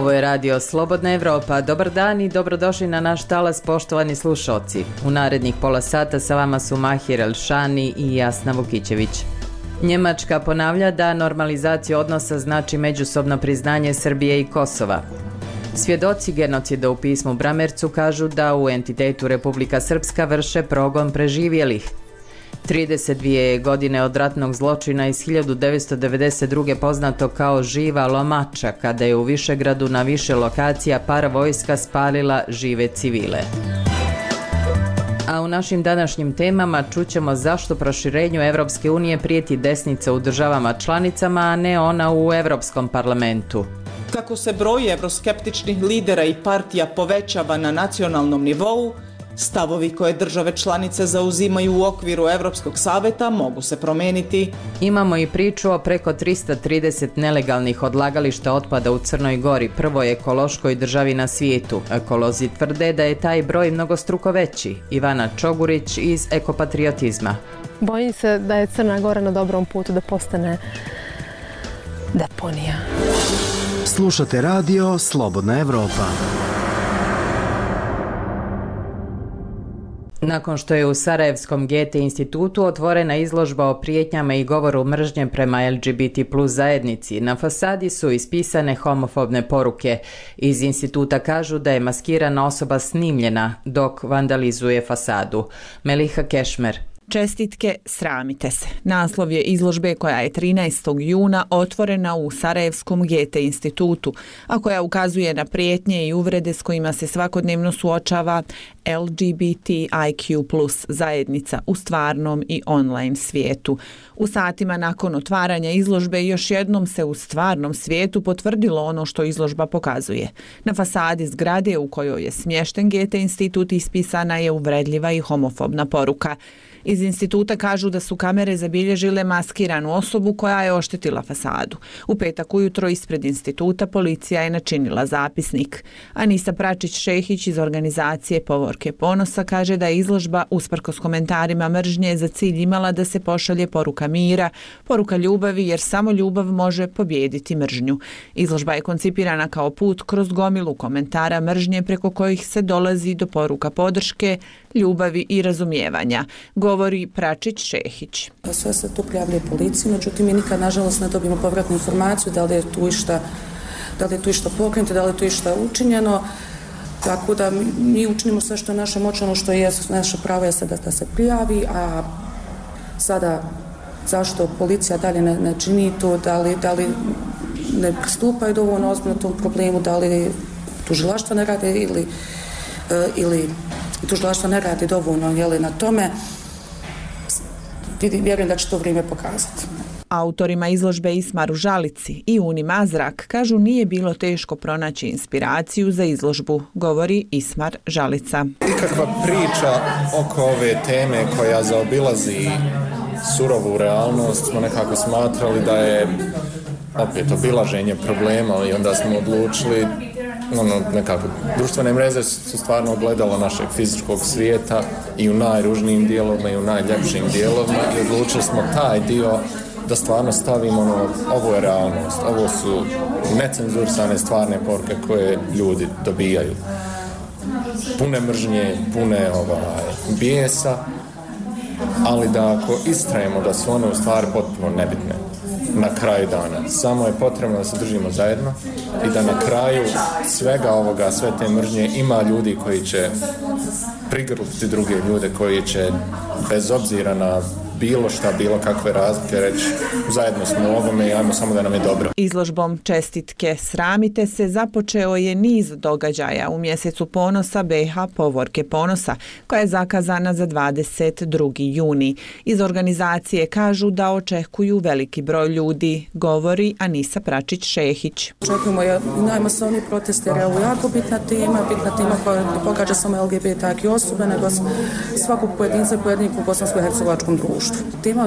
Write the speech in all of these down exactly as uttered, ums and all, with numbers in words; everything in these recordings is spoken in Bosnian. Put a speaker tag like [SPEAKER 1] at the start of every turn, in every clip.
[SPEAKER 1] Ovo je radio Slobodna Evropa. Dobar dan i dobrodošli na naš talas, poštovani slušoci. U narednih pola sata sa vama su Mahir Elšani i Jasna Vukićević. Njemačka ponavlja da normalizacija odnosa znači međusobno priznanje Srbije i Kosova. Svjedoci genocida u pismu Bramercu kažu da u entitetu Republika Srpska vrše progon preživjelih. trideset dvije godine od ratnog zločina iz hiljadu devetsto devedeset druge poznato kao Živa Lomača, kada je u Višegradu na više lokacija paravojska spalila žive civile. A u našim današnjim temama čućemo zašto proširenju Evropske unije prijeti desnica u državama članicama, a ne ona u Evropskom parlamentu.
[SPEAKER 2] Kako se broj evroskeptičnih lidera i partija povećava na nacionalnom nivou, stavovi koje države članice zauzimaju u okviru Evropskog saveta mogu se promeniti.
[SPEAKER 1] Imamo i priču o preko trista trideset nelegalnih odlagališta otpada u Crnoj Gori, prvoj ekološkoj državi na svijetu. Ekolozi tvrde da je taj broj mnogostruko veći. Ivana Čogurić iz Ekopatriotizma.
[SPEAKER 3] Bojim se da je Crna Gora na dobrom putu da postane deponija.
[SPEAKER 4] Slušate radio Slobodna Evropa.
[SPEAKER 1] Nakon što je u Sarajevskom Gete institutu otvorena izložba o prijetnjama i govoru mržnje prema L G B T plus zajednici, na fasadi su ispisane homofobne poruke. Iz instituta kažu da je maskirana osoba snimljena dok vandalizuje fasadu. Meliha Kešmer.
[SPEAKER 5] Čestitke, sramite se. Naslov je izložbe koja je trinaestog juna otvorena u Sarajevskom Gete institutu, a koja ukazuje na prijetnje i uvrede s kojima se svakodnevno suočava L G B T I Q plus zajednica u stvarnom i online svijetu. U satima nakon otvaranja izložbe još jednom se u stvarnom svijetu potvrdilo ono što izložba pokazuje. Na fasadi zgrade u kojoj je smješten Gete institut ispisana je uvredljiva i homofobna poruka. Iz instituta kažu da su kamere zabilježile maskiranu osobu koja je oštetila fasadu. U petak ujutro ispred instituta policija je načinila zapisnik. Anisa Pračić-Šehić iz organizacije Povorke ponosa kaže da je izložba usprkos komentarima mržnje za cilj imala da se pošalje poruka mira, poruka ljubavi, jer samo ljubav može pobijediti mržnju. Izložba je koncipirana kao put kroz gomilu komentara mržnje preko kojih se dolazi do poruka podrške, ljubavi i razumijevanja, govori Pračić-Šehić.
[SPEAKER 6] Sve se tu prijavljuje policiji, međutim mi nikad nažalost ne dobijemo povratnu informaciju da li je tu išta, da li je tu išta pokrenuto, da li je tu išta učinjeno. Tako da mi učinimo sve što je naše moćno, što je naše pravo je da, da se prijavi, a sada zašto policija dalje ne, ne čini to, da li, da li ne pristupaju dovoljno ozbiljno tom problemu, da li tužilaštvo ne rade ili, ili tužilaštvo ne radi dovoljno jeli, na tome, vjerujem da će to vrijeme pokazati.
[SPEAKER 5] Autorima izložbe Ismaru Žalici i Uni Mazrak kažu nije bilo teško pronaći inspiraciju za izložbu, govori Ismar Žalica.
[SPEAKER 7] Ikakva priča oko ove teme koja zaobilazi surovu realnost smo nekako smatrali da je opet obilaženje problema i onda smo odlučili ono, nekako, društvene mreže su stvarno ogledalo našeg fizičkog svijeta i u najružnijim dijelovima i u najljepšim dijelovima i odlučili smo taj dio da stvarno stavimo ono, ovo je realnost, ovo su necenzurisane stvarne poruke koje ljudi dobijaju. Pune mržnje, pune ovaj, bijesa, ali da ako istrajemo da su one u stvari potpuno nebitne na kraju dana. Samo je potrebno da se držimo zajedno i da na kraju svega ovoga, sve te mržnje ima ljudi koji će prigrliti druge ljude, koji će bez obzira na bilo šta, bilo kakve razlike reći zajedno smo u ovome i ajmo samo da nam je dobro.
[SPEAKER 5] Izložbom Čestitke, sramite se započeo je niz događaja u mjesecu ponosa B iH Povorke ponosa, koja je zakazana za dvadeset drugi juni. Iz organizacije kažu da očekuju veliki broj ljudi, govori Anisa Pračić-Šehić.
[SPEAKER 6] Očekujemo je najmasovniji protest jer je ovo jako bitna tema, bitna tema koja ne pogađa samo L G B T Q osobe, nego svakog pojedinca i pojedinka u bosansko-hercegovačkom društvu. društvu. Tema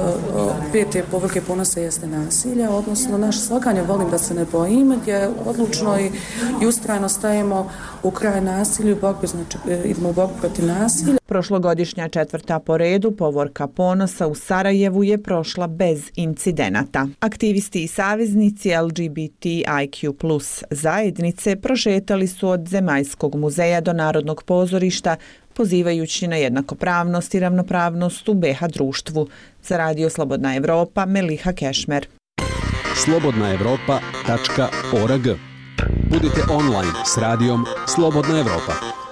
[SPEAKER 6] pete povrhe ponosa jeste nasilje, odnosno naše slaganje volim da se ne bojim, gdje odlučno i, i ustrajno stajemo u kraj nasilju, borbi, znači idemo u borbu protiv nasilja.
[SPEAKER 5] Prošlogodišnja četvrta po redu povorka ponosa u Sarajevu je prošla bez incidenata. Aktivisti i saveznici L G B T I Q plus zajednice prošetali su od Zemaljskog muzeja do Narodnog pozorišta, pozivajući na jednakopravnost i ravnopravnost u B iH društvu. Za Radio Slobodna Evropa, Meliha Kešmer.
[SPEAKER 4] slobodna evropa tačka org. Budite online s radijom Slobodna Evropa.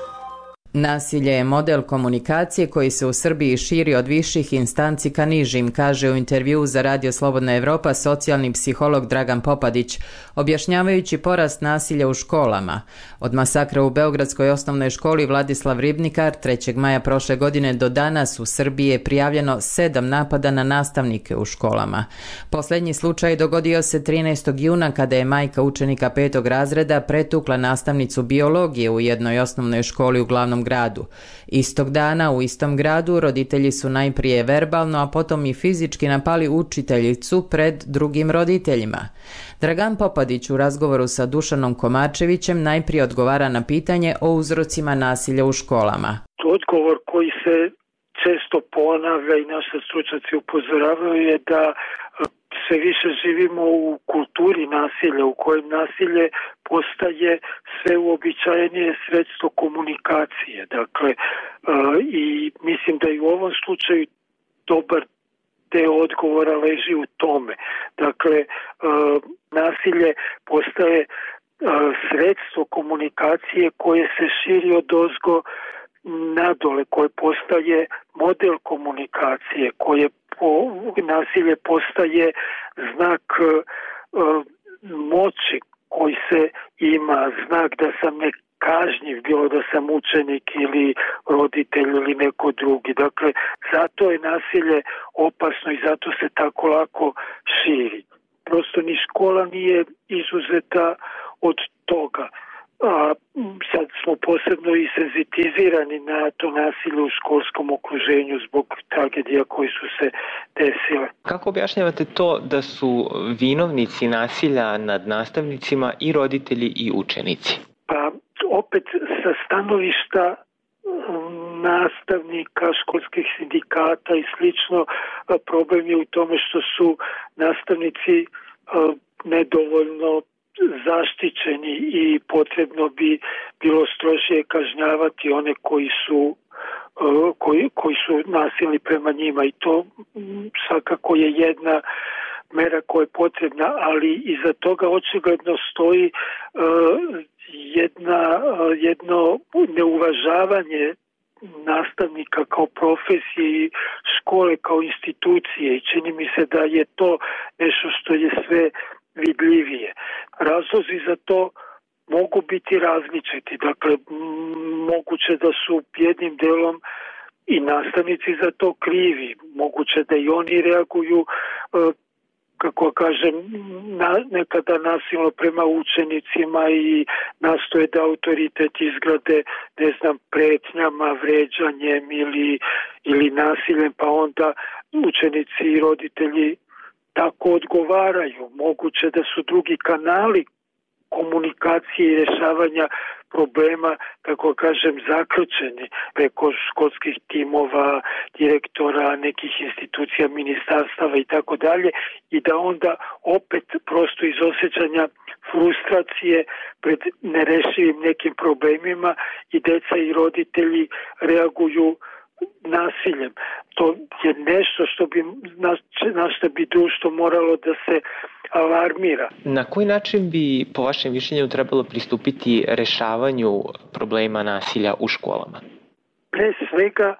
[SPEAKER 1] Nasilje je model komunikacije koji se u Srbiji širi od viših instanci ka nižim, kaže u intervjuu za Radio Slobodna Evropa socijalni psiholog Dragan Popadić, objašnjavajući porast nasilja u školama. Od masakra u Beogradskoj osnovnoj školi Vladislav Ribnikar trećeg maja prošle godine do danas u Srbiji je prijavljeno sedam napada na nastavnike u školama. Posljednji slučaj dogodio se trinaestog juna kada je majka učenika petog razreda pretukla nastavnicu biologije u jednoj osnovnoj školi u glavnom gradu. Istog dana u istom gradu roditelji su najprije verbalno, a potom i fizički napali učiteljicu pred drugim roditeljima. Dragan Popadić u razgovoru sa Dušanom Komarčevićem najprije odgovara na pitanje o uzrocima nasilja u školama.
[SPEAKER 8] Odgovor koji se često ponavlja i naši stručnjaci upozoravaju je da sve više živimo u kulturi nasilja, u kojem nasilje postaje sve uobičajenije sredstvo komunikacije. Dakle, i mislim da i u ovom slučaju dobar deo odgovora leži u tome. Dakle, nasilje postaje sredstvo komunikacije koje se širi odozgo nadole, koje postaje model komunikacije, koje po, nasilje postaje znak uh, moći koji se ima, znak da sam nekažnjiv, bilo da sam učenik ili roditelj ili neko drugi. Dakle, zato je nasilje opasno i zato se tako lako širi. Prosto ni škola nije izuzeta od toga. A sad smo posebno i senzitizirani na to nasilje u školskom okruženju zbog tragedija koji su se desile.
[SPEAKER 9] Kako objašnjavate to da su vinovnici nasilja nad nastavnicima i roditelji i učenici?
[SPEAKER 8] Pa opet sa stanovišta nastavnika, školskih sindikata i slično, problem je u tome što su nastavnici nedovoljno zaštićeni i potrebno bi bilo strožije kažnjavati one koji su koji, koji su nasilni prema njima i to svakako je jedna mera koja je potrebna, ali iza toga očigledno stoji jedna, jedno neuvažavanje nastavnika kao profesije i škole kao institucije i čini mi se da je to nešto što je sve vidljivije. Razlozi za to mogu biti različiti. Dakle, moguće da su jednim delom i nastavnici za to krivi. Moguće da i oni reaguju, kako kažem, na, nekada nasilno prema učenicima i nastoje da autoritet izgrade, ne znam, pretnjama, vređanjem ili, ili nasiljem, pa onda učenici i roditelji tako odgovaraju. Moguće da su drugi kanali komunikacije i rješavanja problema, kako kažem, zaključeni preko školskih timova, direktora, nekih institucija, ministarstava i tako dalje, i da onda opet prosto iz osjećanja frustracije pred nerešivim nekim problemima i deca i roditelji reaguju nasiljem. To je nešto što bi na što bi društvo moralo da se alarmira.
[SPEAKER 9] Na koji način bi po vašem mišljenju trebalo pristupiti rešavanju problema nasilja u školama?
[SPEAKER 8] Pre svega,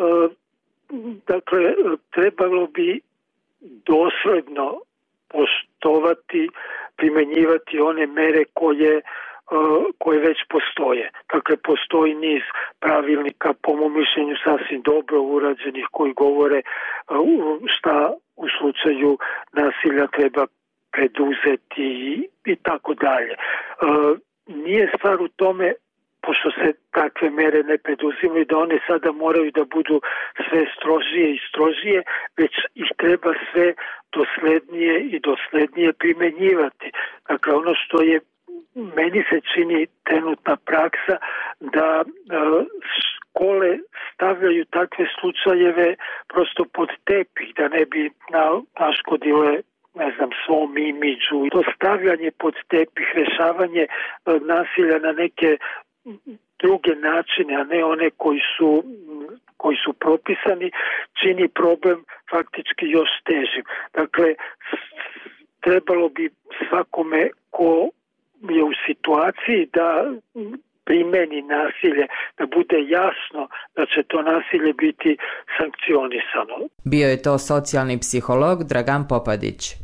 [SPEAKER 8] dakle, trebalo bi dosledno poštovati, primenjivati one mere koje koje već postoje. Dakle, postoji niz pravilnika, po mom mišljenju sasvim dobro urađenih, koji govore šta u slučaju nasilja treba preduzeti i, i tako dalje. Nije stvar u tome pošto se takve mere ne preduzimaju, da one sada moraju da budu sve strožije i strožije, već ih treba sve doslednije i doslednije primenjivati. Dakle, ono što je meni se čini trenutna praksa da e, škole stavljaju takve slučajeve prosto pod tepih, da ne bi na, naškodile ne znam, svom imidžu. To stavljanje pod tepih, rešavanje e, nasilja na neke druge načine, a ne one koji su, koji su propisani, čini problem faktički još težim. Dakle, trebalo bi svakome ko je u situaciji da primeni nasilje, da bude jasno da će to nasilje biti sankcionisano.
[SPEAKER 1] Bio je to socijalni psiholog Dragan Popadić.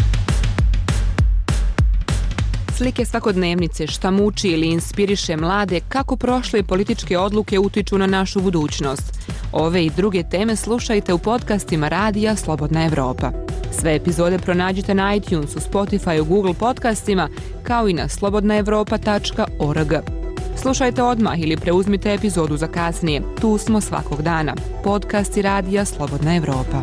[SPEAKER 10] Slike svakodnevnice, šta muči ili inspiriše mlade, kako prošle političke odluke utiču na našu budućnost. Ove i druge teme slušajte u podcastima Radija Slobodna Evropa. Sve epizode pronađite na iTunesu, Spotifyu, Google podcastima, kao i na slobodna evropa tačka org. Slušajte odmah ili preuzmite epizodu za kasnije. Tu smo svakog dana. Podcasti Radija Slobodna Evropa.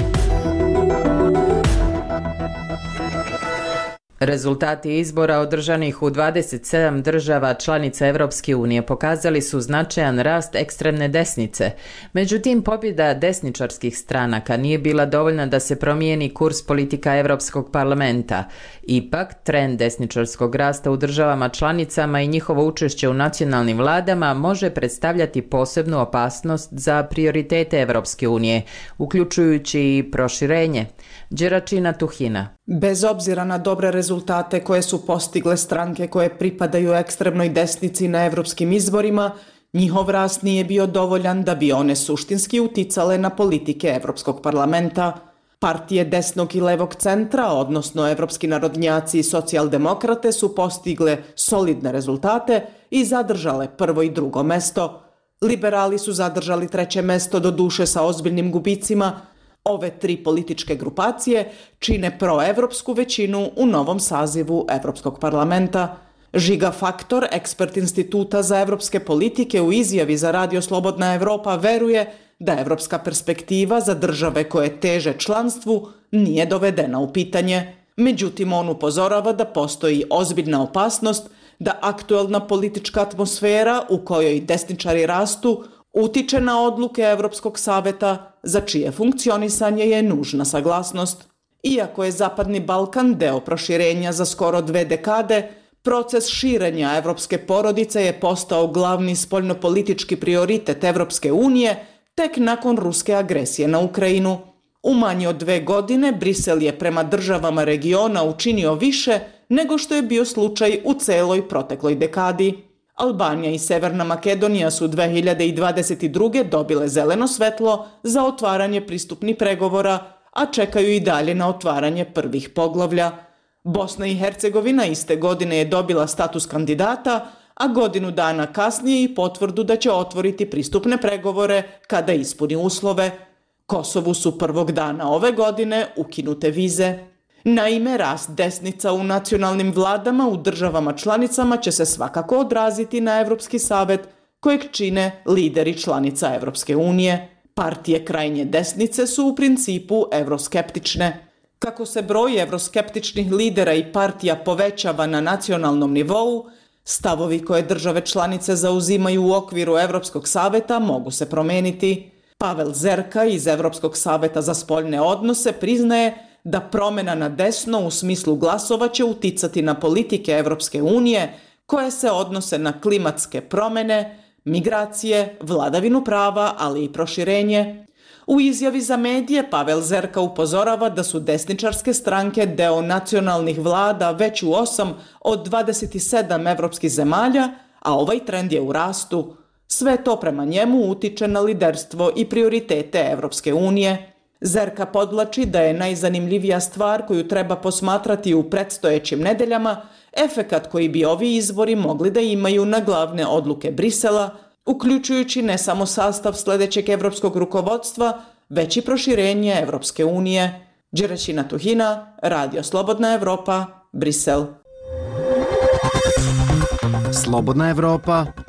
[SPEAKER 1] Rezultati izbora održanih u dvadeset sedam država članica Evropske unije pokazali su značajan rast ekstremne desnice. Međutim, pobjeda desničarskih stranaka nije bila dovoljna da se promijeni kurs politika Evropskog parlamenta. Ipak, trend desničarskog rasta u državama članicama i njihovo učešće u nacionalnim vladama može predstavljati posebnu opasnost za prioritete Evropske unije, uključujući i proširenje. Đeračina Tuhina.
[SPEAKER 2] Bez obzira na dobre rezultate koje su postigle stranke koje pripadaju ekstremnoj desnici na evropskim izborima, njihov rast nije bio dovoljan da bi one suštinski uticale na politike Evropskog parlamenta. Partije desnog i levog centra, odnosno evropski narodnjaci i socijaldemokrate, su postigle solidne rezultate i zadržale prvo i drugo mesto. Liberali su zadržali treće mesto, do duše sa ozbiljnim gubicima. Ove tri političke grupacije čine proevropsku većinu u novom sazivu Evropskog parlamenta. Žiga Faktor, ekspert Instituta za evropske politike, u izjavi za Radio Slobodna Evropa veruje da evropska perspektiva za države koje teže članstvu nije dovedena u pitanje. Međutim, on upozorava da postoji ozbiljna opasnost da aktuelna politička atmosfera u kojoj desničari rastu utiče na odluke Evropskog saveta, za čije funkcionisanje je nužna saglasnost. Iako je Zapadni Balkan deo proširenja za skoro dve dekade, proces širenja evropske porodice je postao glavni spoljnopolitički prioritet Evropske unije tek nakon ruske agresije na Ukrajinu. U manje od dve godine Brisel je prema državama regiona učinio više nego što je bio slučaj u celoj protekloj dekadi. Albanija i Severna Makedonija su dve hiljade dvadeset druge dobile zeleno svetlo za otvaranje pristupnih pregovora, a čekaju i dalje na otvaranje prvih poglavlja. Bosna i Hercegovina iste godine je dobila status kandidata, a godinu dana kasnije i potvrdu da će otvoriti pristupne pregovore kada ispuni uslove. Kosovu su prvog dana ove godine ukinute vize. Naime, rast desnica u nacionalnim vladama u državama članicama će se svakako odraziti na Evropski savet, kojeg čine lideri članica Evropske unije. Partije krajnje desnice su u principu evroskeptične. Kako se broj evroskeptičnih lidera i partija povećava na nacionalnom nivou, stavovi koje države članice zauzimaju u okviru Evropskog saveta mogu se promeniti. Pavel Zerka iz Evropskog saveta za spoljne odnose priznaje da promjena na desno u smislu glasova će uticati na politike Evropske unije koje se odnose na klimatske promjene, migracije, vladavinu prava, ali i proširenje. U izjavi za medije Pavel Zerka upozorava da su desničarske stranke deo nacionalnih vlada već u osam od dvadeset sedam evropskih zemalja, a ovaj trend je u rastu. Sve to prema njemu utiče na liderstvo i prioritete Evropske unije. Zerka podlači da je najzanimljivija stvar koju treba posmatrati u predstojećim nedeljama efekat koji bi ovi izbori mogli da imaju na glavne odluke Brisela, uključujući ne samo sastav sljedećeg evropskog rukovodstva, već i proširenje Evropske unije. Đeračina Tuhina, Radio Slobodna Evropa, Brisel.
[SPEAKER 11] slobodna evropa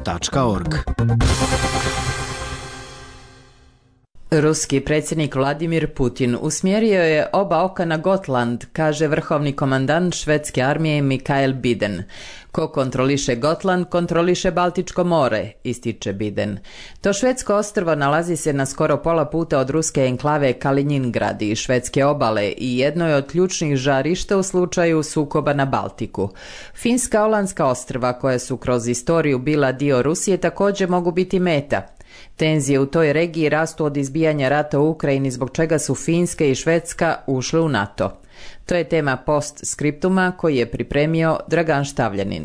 [SPEAKER 11] tačka org.
[SPEAKER 1] Ruski predsjednik Vladimir Putin usmjerio je oba oka na Gotland, kaže vrhovni komandant švedske armije Mikael Biden. Ko kontroliše Gotland, kontroliše Baltičko more, ističe Biden. To švedsko ostrvo nalazi se na skoro pola puta od ruske enklave Kaliningrad i švedske obale i jedno je od ključnih žarišta u slučaju sukoba na Baltiku. Finska, Olandska ostrva, koja su kroz istoriju bila dio Rusije, također mogu biti meta. Tenzije u toj regiji rastu od izbijanja rata u Ukrajini, zbog čega su Finska i Švedska ušle u NATO. To je tema postskriptuma koji je pripremio Dragan Štavljanin.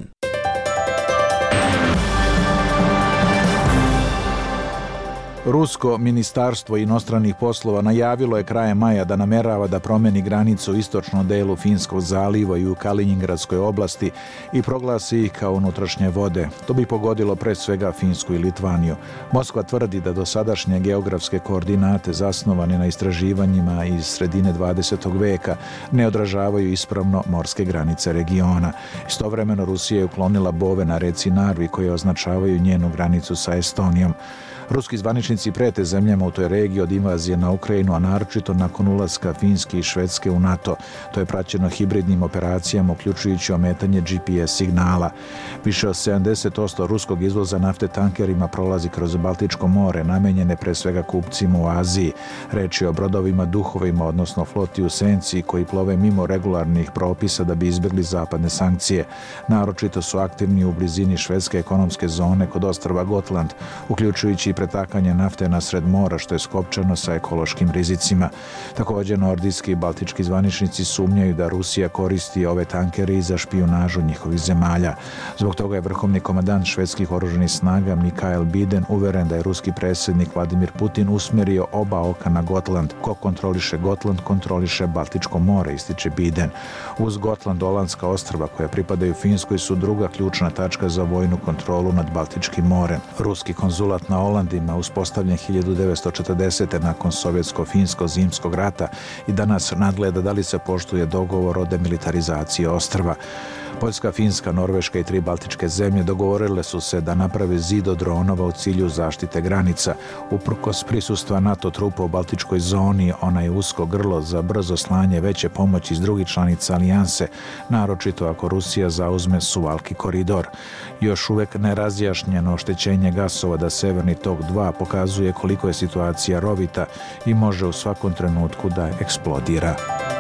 [SPEAKER 12] Rusko ministarstvo inostranih poslova najavilo je krajem maja da namerava da promeni granicu u istočnom delu Finskog zaliva i u Kaliningradskoj oblasti i proglasi ih kao unutrašnje vode. To bi pogodilo pre svega Finsku i Litvaniju. Moskva tvrdi da dosadašnje geografske koordinate zasnovane na istraživanjima iz sredine dvadesetog veka ne odražavaju ispravno morske granice regiona. Istovremeno Rusija je uklonila bove na reci Narvi koje označavaju njenu granicu sa Estonijom. Ruski zvaničnici prete zemljama u toj regiji od invazije na Ukrajinu, a naročito nakon ulaska Finske i Švedske u NATO. To je praćeno hibridnim operacijama, uključujući ometanje G P S signala. Više od sedamdeset posto ruskog izvoza nafte tankerima prolazi kroz Baltičko more, namenjene pre svega kupcima u Aziji. Reč je o brodovima Duhovima, odnosno floti u senci, koji plove mimo regularnih propisa da bi izbjegli zapadne sankcije. Naročito su aktivni u blizini švedske ekonomske zone kod ostrva Gotland, uključujući pretakanje nafte na sred mora, što je skopčano sa ekološkim rizicima. Također, nordijski i baltički zvaničnici sumnjaju da Rusija koristi ove tankere za špijunažu njihovih zemalja. Zbog toga je vrhovni komandant švedskih oružanih snaga Mikael Biden uveren da je ruski predsjednik Vladimir Putin usmjerio oba oka na Gotland. Ko kontroliše Gotland, kontroliše Baltičko more, ističe Biden. Uz Gotland, Olandska ostrva koja pripadaju Finskoj su druga ključna tačka za vojnu kontrolu nad Baltičkim morem. Ruski konzulat na Olandima uspostavljen hiljadu devetsto četrdesete nakon sovjetsko-finsko-zimskog rata i danas nadgleda da li se poštuje dogovor o demilitarizaciji ostrva. Poljska, Finska, Norveška i tri baltičke zemlje dogovorile su se da naprave zid od dronova u cilju zaštite granica. Uprkos prisustva NATO trupa u Baltičkoj zoni, ona je usko grlo za brzo slanje veće pomoći iz drugih članica alijanse, naročito ako Rusija zauzme Suvalki koridor. Još uvek nerazjašnjeno oštećenje gasovoda Severni tok dva pokazuje koliko je situacija rovita i može u svakom trenutku da eksplodira.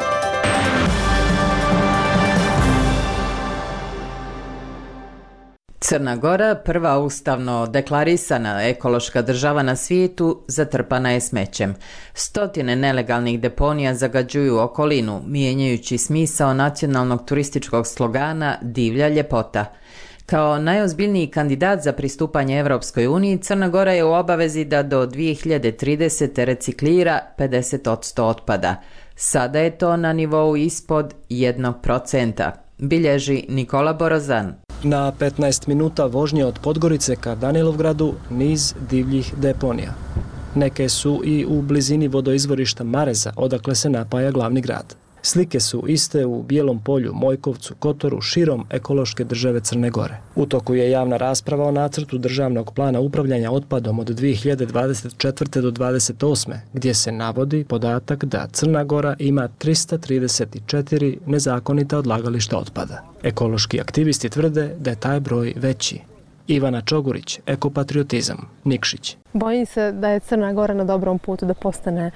[SPEAKER 1] Crna Gora, prva ustavno deklarisana ekološka država na svijetu, zatrpana je smećem. Stotine nelegalnih deponija zagađuju okolinu, mijenjajući smisao nacionalnog turističkog slogana Divlja ljepota. Kao najozbiljniji kandidat za pristupanje Evropskoj uniji, Crna Gora je u obavezi da do dvije hiljade tridesete reciklira pedeset posto otpada. Sada je to na nivou ispod jednog procenta, bilježi Nikola Borozan.
[SPEAKER 13] Na petnaest minuta vožnje od Podgorice ka Danilovgradu niz divljih deponija. Neke su i u blizini vodoizvorišta Mareza, odakle se napaja glavni grad. Slike su iste u Bijelom polju, Mojkovcu, Kotoru, širom ekološke države Crne Gore. U toku je javna rasprava o nacrtu državnog plana upravljanja otpadom od dvije hiljade dvadeset četvrte do dvadeset osme, gdje se navodi podatak da Crna Gora ima tristo trideset četiri nezakonita odlagališta otpada. Ekološki aktivisti tvrde da je taj broj veći. Ivana Čogurić, Ekopatriotizam, Nikšić.
[SPEAKER 3] Bojim se da je Crna Gora na dobrom putu da postane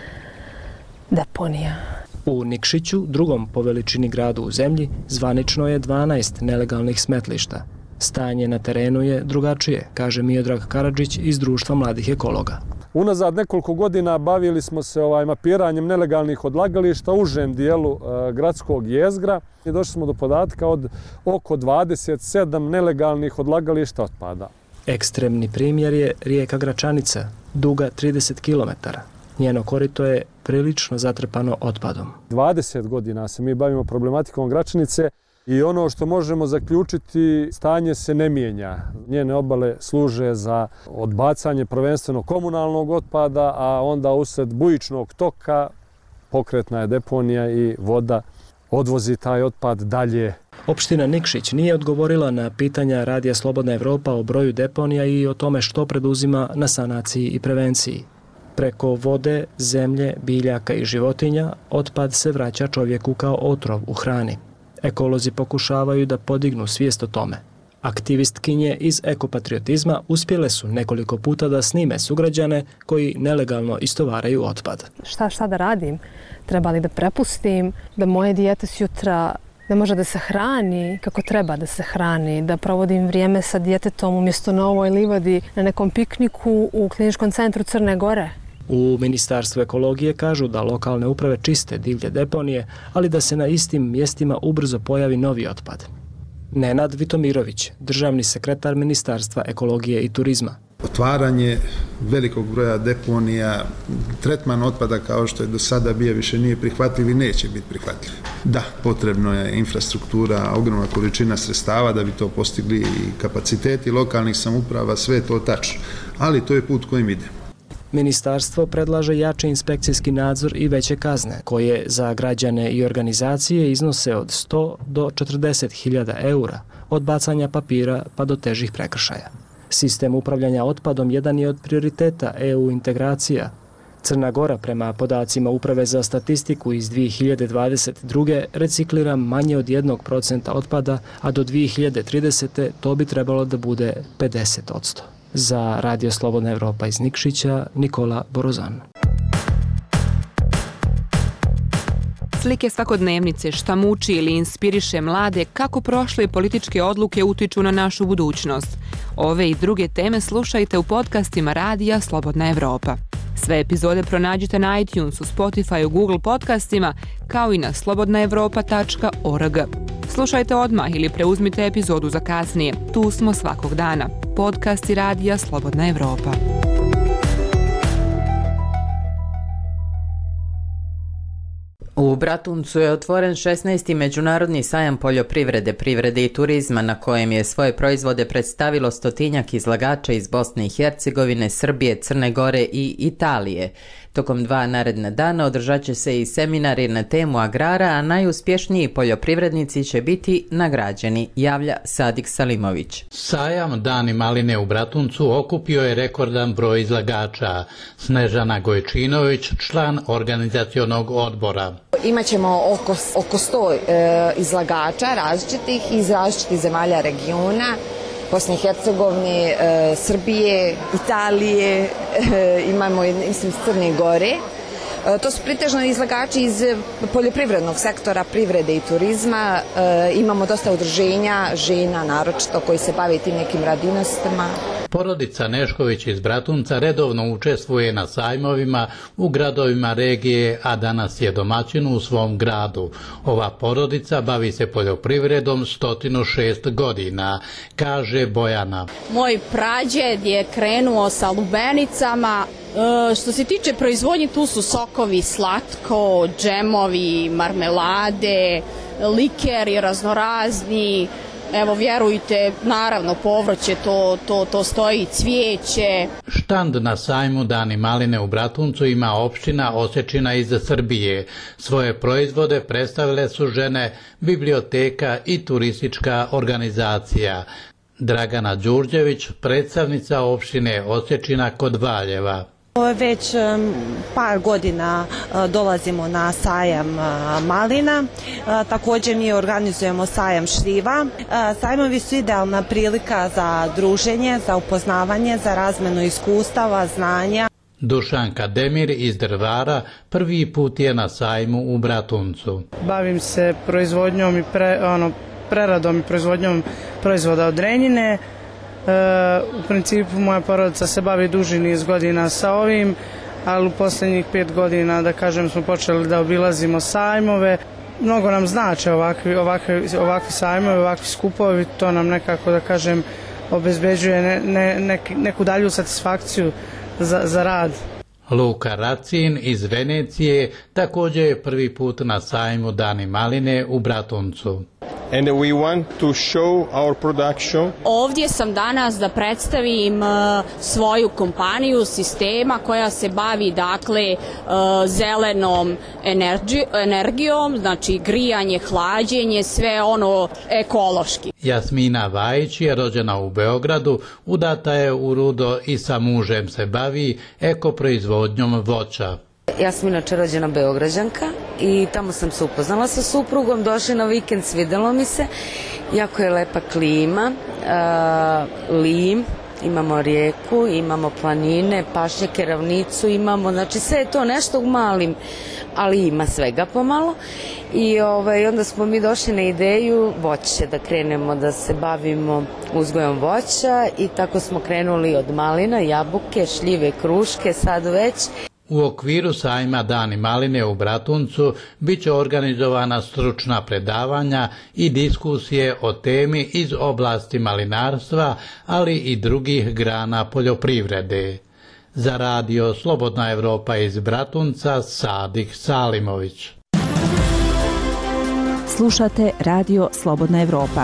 [SPEAKER 3] deponija.
[SPEAKER 13] U Nikšiću, drugom po veličini gradu u zemlji, zvanično je dvanaest nelegalnih smetlišta. Stanje na terenu je drugačije, kaže Miodrag Karadžić iz Društva mladih ekologa.
[SPEAKER 14] Unazad nekoliko godina bavili smo se ovaj mapiranjem nelegalnih odlagališta u užem dijelu e, gradskog jezgra i došli smo do podatka od oko dvadeset sedam nelegalnih odlagališta otpada.
[SPEAKER 13] Ekstremni primjer je rijeka Gračanica, duga trideset kilometara. Njeno korito je prilično zatrpano otpadom.
[SPEAKER 14] dvadeset godina se mi bavimo problematikom Gračanice i ono što možemo zaključiti, stanje se ne mijenja. Njene obale služe za odbacanje prvenstveno komunalnog otpada, a onda usred bujičnog toka pokretna je deponija i voda odvozi taj otpad dalje
[SPEAKER 13] Opština Nikšić nije odgovorila na pitanja Radija Slobodna Evropa o broju deponija i o tome što preduzima na sanaciji i prevenciji. Preko vode, zemlje, biljaka i životinja, otpad se vraća čovjeku kao otrov u hrani. Ekolozi pokušavaju da podignu svijest o tome. Aktivistkinje iz ekopatriotizma uspjele su nekoliko puta da snime sugrađane koji nelegalno istovaraju otpad.
[SPEAKER 3] Šta, šta da radim? Treba li da prepustim da moje dijete sjutra ne može da se hrani kako treba da se hrani, da provodim vrijeme sa djetetom umjesto na ovoj livadi na nekom pikniku u kliničkom centru Crne Gore?
[SPEAKER 13] U Ministarstvu ekologije kažu da lokalne uprave čiste divlje deponije, ali da se na istim mjestima ubrzo pojavi novi otpad. Nenad Vitomirović, državni sekretar Ministarstva ekologije i turizma.
[SPEAKER 11] Otvaranje velikog broja deponija, tretman otpada kao što je do sada bio više nije prihvatljiv i neće biti prihvatljiv. Da, potrebno je infrastruktura, ogromna količina sredstava da bi to postigli i kapaciteti lokalnih samouprava, sve je to tačno, ali to je put kojim ide.
[SPEAKER 13] Ministarstvo predlaže jači inspekcijski nadzor i veće kazne, koje za građane i organizacije iznose od sto do četrdeset hiljada eura, od bacanja papira pa do težih prekršaja. Sistem upravljanja otpadom jedan je od prioriteta E U integracija. Crna Gora, prema podacima Uprave za statistiku iz dvije hiljade dvadeset druge. reciklira manje od jednog procenta otpada, a do dvije hiljade tridesete. to bi trebalo da bude pedeset posto. Za Radio Slobodna Evropa iz Nikšića, Nikola Borozan.
[SPEAKER 10] Slike svakodnevnice, šta muči ili inspiriše mlade, kako prošle političke odluke utiču na našu budućnost. Ove i druge teme slušajte u podcastima Radija Slobodna Evropa. Sve epizode pronađite na iTunesu, Spotifyu, Google podcastima, kao i na slobodna evropa tačka org. Slušajte odmah ili preuzmite epizodu za kasnije. Tu smo svakog dana. Podcasti Radija Slobodna Evropa.
[SPEAKER 1] U Bratuncu je otvoren šesnaesti međunarodni sajam poljoprivrede, privrede i turizma na kojem je svoje proizvode predstavilo stotinjak izlagača iz Bosne i Hercegovine, Srbije, Crne Gore i Italije. Tokom dva naredna dana održat će se i seminari na temu agrara, a najuspješniji poljoprivrednici će biti nagrađeni, javlja Sadik Salimović.
[SPEAKER 15] Sajam Dani maline u Bratuncu okupio je rekordan broj izlagača. Snežana Gojčinović, član organizacionog odbora.
[SPEAKER 16] Imaćemo oko, oko sto e, izlagača različitih iz različitih zemalja regiona, Bosne i Hercegovine, e, Srbije, Italije, e, imamo mislim Crne Gore. E, to su pritežno izlagači iz poljoprivrednog sektora, privrede i turizma. E, imamo dosta udruženja žena naročito koji se bave tim nekim radinostima.
[SPEAKER 15] Porodica Nešković iz Bratunca redovno učestvuje na sajmovima u gradovima regije, a danas je domaćin u svom gradu. Ova porodica bavi se poljoprivredom sto šest godina, kaže Bojana.
[SPEAKER 17] Moj prađed je krenuo sa lubenicama. E, što se tiče proizvodnje, tu su sokovi, slatko, džemovi, marmelade, likeri raznorazni. Evo, vjerujte, naravno, povrće, to, to, to stoji, cvijeće.
[SPEAKER 15] Štand na sajmu Dani maline u Bratuncu ima opština Osečina iz Srbije. Svoje proizvode predstavile su žene, biblioteka i turistička organizacija. Dragana Đurđević, predstavnica opštine Osečina kod Valjeva.
[SPEAKER 18] Već par godina dolazimo na sajam malina, također mi organizujemo sajam šljiva. Sajmovi su idealna prilika za druženje, za upoznavanje, za razmenu iskustava, znanja.
[SPEAKER 15] Dušanka Demir iz Drvara prvi put je na sajmu u Bratuncu.
[SPEAKER 19] Bavim se proizvodnjom i pre, ono, preradom i proizvodnjom proizvoda od renjine. E, u principu moja porodica se bavi duži niz godina sa ovim, ali u posljednjih pet godina, da kažem, smo počeli da obilazimo sajmove. Mnogo nam znače ovakvi, ovakvi, ovakvi sajmovi, ovakvi skupovi, to nam nekako, da kažem, obezbeđuje ne, ne, nek, neku dalju satisfakciju za, za rad.
[SPEAKER 15] Luka Racin iz Venecije također je prvi put na sajmu Dani maline u Bratuncu.
[SPEAKER 20] and we want to show our production.
[SPEAKER 17] Ovdje sam danas da predstavim uh, svoju kompaniju Sistema koja se bavi dakle uh, zelenom energi, energijom, znači grijanje, hlađenje, sve ono ekološki.
[SPEAKER 15] Jasmina Vajić je rođena u Beogradu, udata je u Rudo i sa mužem se bavi ekoproizvodnjom voća.
[SPEAKER 21] Ja sam inače rođena Beograđanka i tamo sam se upoznala sa suprugom, došli na vikend, svidelo mi se, jako je lepa klima, uh, lim, imamo rijeku, imamo planine, pašnjake, ravnicu, imamo, znači sve je to nešto u malim, ali ima svega pomalo. I ovaj, onda smo mi došli na ideju voće, da krenemo da se bavimo uzgojom voća i tako smo krenuli od malina, jabuke, šljive, kruške, sad već.
[SPEAKER 15] U okviru sajma Dani maline u Bratuncu bit će organizovana stručna predavanja i diskusije o temi iz oblasti malinarstva, ali i drugih grana poljoprivrede. Za radio Slobodna Evropa iz Bratunca, Sadik Salimović.
[SPEAKER 22] Slušate radio Slobodna Evropa.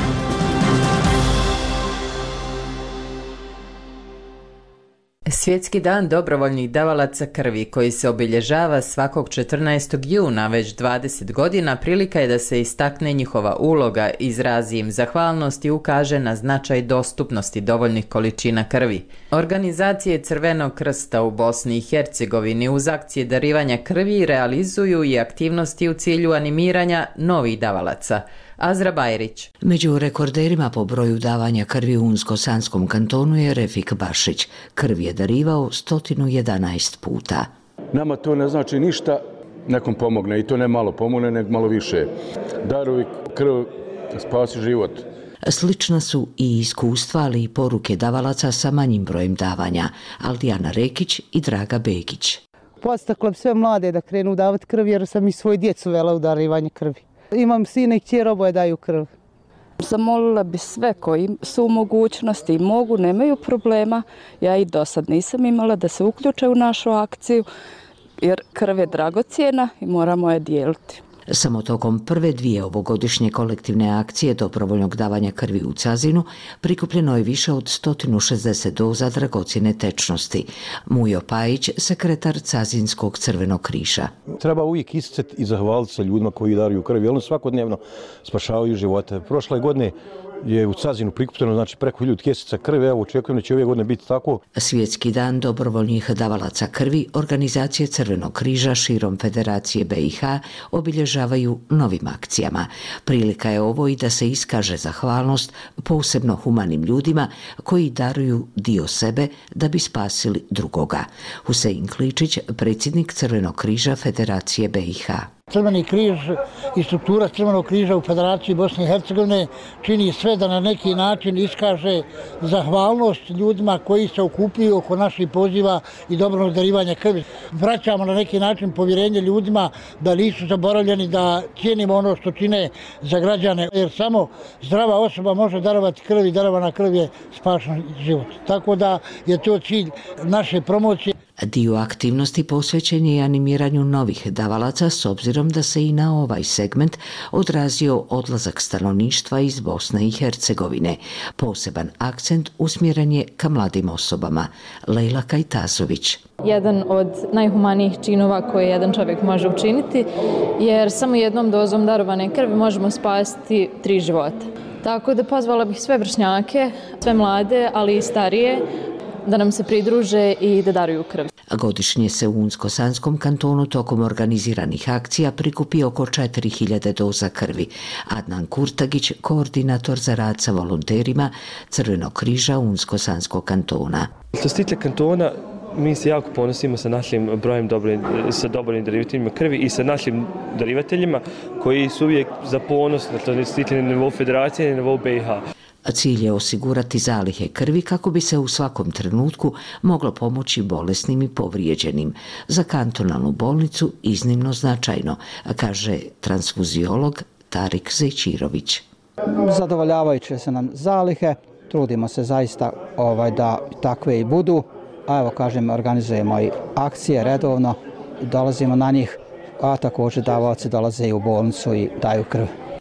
[SPEAKER 1] Svjetski dan dobrovoljnih davalaca krvi koji se obilježava svakog četrnaestog juna već dvadeset godina prilika je da se istakne njihova uloga, izrazi im zahvalnost i ukaže na značaj dostupnosti dovoljnih količina krvi. Organizacije Crvenog krsta u Bosni i Hercegovini uz akcije darivanja krvi realizuju i aktivnosti u cilju animiranja novih davalaca. Azra Bajrić.
[SPEAKER 23] Među rekorderima po broju davanja krvi u Unsko-Sanskom kantonu je Refik Bašić. Krv je darivao sto jedanaest puta.
[SPEAKER 24] Nama to ne znači ništa, nekom pomogne i to ne malo pomogne, nego malo više. Daruj krv, spasi život.
[SPEAKER 23] Slična su i iskustva, ali i poruke davalaca sa manjim brojem davanja. Aldijana Rekić i Draga Begić.
[SPEAKER 25] Podstakla sve mlade da krenu davati krv jer sam i svoju djecu vela u darivanje krvi. Imam sina i kćer, oboje daju krv.
[SPEAKER 26] Zamolila bi sve koji su u mogućnosti i mogu, nemaju problema. Ja i do sad nisam imala da se uključe u našu akciju jer krv je dragocjena i moramo je dijeliti.
[SPEAKER 23] Samo tokom prve dvije ovogodišnje kolektivne akcije dobrovoljnog davanja krvi u Cazinu prikupljeno je više od sto šezdeset doza dragocjene tečnosti. Mujo Pajić, sekretar Cazinskog crvenog križa.
[SPEAKER 24] Treba uvijek isticati i zahvaliti se ljudima koji daruju krv, jer oni svakodnevno spašavaju živote. Prošle godine je u Cazinu prikupljeno znači preko hiljadu kesica krvi, evo očekujem da će ove godine biti tako.
[SPEAKER 23] Svjetski dan dobrovoljnih davalaca krvi organizacije Crvenog križa širom Federacije B i H obilježavaju novim akcijama. Prilika je ovo i da se iskaže zahvalnost posebno humanim ljudima koji daruju dio sebe da bi spasili drugoga. Husein Kličić, predsjednik Crvenog križa Federacije B i H.
[SPEAKER 27] Crveni križ i struktura Crvenog križa u Federaciji Bosne i Hercegovine čini sve da na neki način iskaže zahvalnost ljudima koji se okupljuju oko naših poziva i dobrovoljnog darivanja krvi. Vraćamo na neki način povjerenje ljudima da nisu zaboravljeni, da cijenimo ono što čine za građane, jer samo zdrava osoba može darovati krv i darovana krv je spašen život. Tako da je to cilj naše promocije.
[SPEAKER 23] Dio aktivnosti posvećen je animiranju novih davalaca s obzirom da se i na ovaj segment odrazio odlazak stanovništva iz Bosne i Hercegovine. Poseban akcent usmjeren je ka mladim osobama. Lejla Kajtazović.
[SPEAKER 28] Jedan od najhumanijih činova koje jedan čovjek može učiniti, jer samo jednom dozom darovane krvi možemo spasiti tri života. Tako da pozvala bih sve vršnjake, sve mlade, ali i starije, da nam se pridruže i da daruju krv.
[SPEAKER 23] Godišnje se u Unsko-Sanskom kantonu tokom organiziranih akcija prikupi oko četiri hiljade doza krvi. Adnan Kurtagić, koordinator za rad sa volonterima Crvenog križa Unsko-Sanskog kantona.
[SPEAKER 29] Što se tiče kantona, mi se jako ponosimo sa našim brojem dobri, sa dobrim darivateljima krvi i sa našim darivateljima koji su uvijek za ponos, to se tiče na nivou federacije i na nivou B i H.
[SPEAKER 23] Cilj je osigurati zalihe krvi kako bi se u svakom trenutku moglo pomoći bolesnim i povrijeđenim. Za kantonalnu bolnicu iznimno značajno, kaže transfuziolog Tarik Zejčirović.
[SPEAKER 30] Zadovoljavajuće se nam zalihe, trudimo se zaista ovaj, da takve i budu. A evo kažem, organizujemo i akcije redovno, dolazimo na njih, a također davaoci dolaze i u bolnicu i daju krv.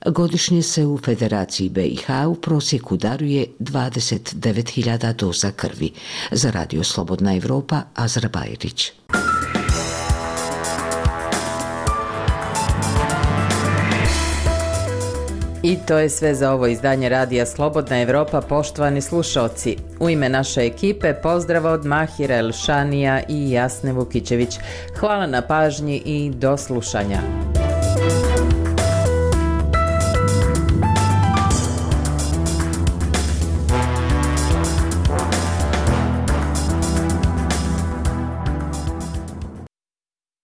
[SPEAKER 23] Godišnje se u Federaciji B i H u prosjeku daruje dvadeset devet hiljada doza krvi. Za Radio Slobodna Evropa, Azra Bajrić.
[SPEAKER 1] I to je sve za ovo izdanje Radija Slobodna Evropa, poštovani slušalci. U ime naše ekipe pozdrav od Mahira Elšanija i Jasne Vukićević. Hvala na pažnji i do slušanja.